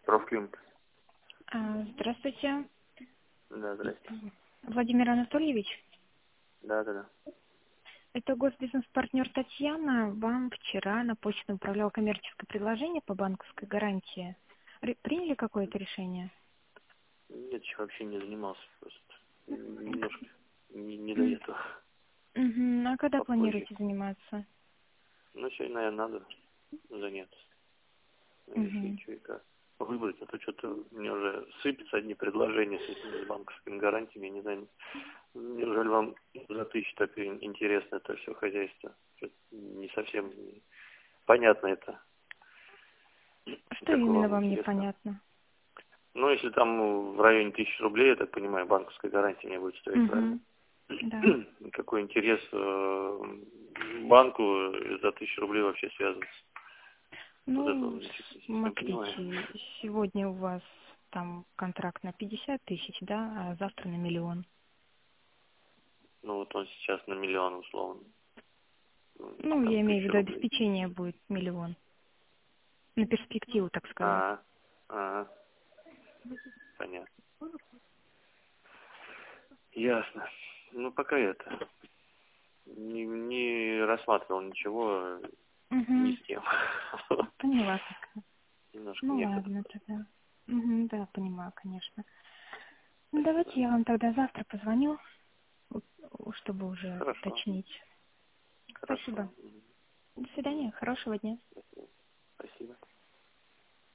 Профклиник. Здравствуйте. Да, здрасте. Владимир Анатольевич. Да. Это госбизнес-партнер Татьяна. Вам вчера на почту направлял коммерческое предложение по банковской гарантии. Приняли какое-то решение? Нет, еще вообще не занимался просто. Немножко не до этого. А когда Попозже. планируете заниматься? Ну, сегодня, наверное, надо заняться. Если что и как. Выбрать, а то что-то мне уже сыпятся одни предложения с этими банковскими гарантиями. Я не знаю, неужели вам за 1000 так интересно это все хозяйство? Что-то не совсем понятно это. Что Такое именно вам вам интересно. непонятно? Ну, если там в районе 1000 рублей, я так понимаю, банковская гарантия мне будет стоить, правильно? Да. Какой интерес банку за 1000 рублей вообще связываться? Вот это Ну, вот не совсем понимаю. смотрите, сегодня у вас там контракт на 50 тысяч, да, а завтра на 1 000 000. Ну, вот он сейчас на 1 000 000 условно. Ну, Там я имею в 1000 виду, рублей. обеспечение будет 1 000 000. На перспективу, так сказать. Ага, понятно. Ясно. Ну, пока это. Не рассматривал ничего, не с тем. Поняла как. Немножко Ну некогда. ладно тогда. Да, понимаю, конечно. Ну Спасибо. давайте я вам тогда завтра позвоню, чтобы уже Хорошо. уточнить. Хорошо. Спасибо. До свидания, хорошего дня. Спасибо.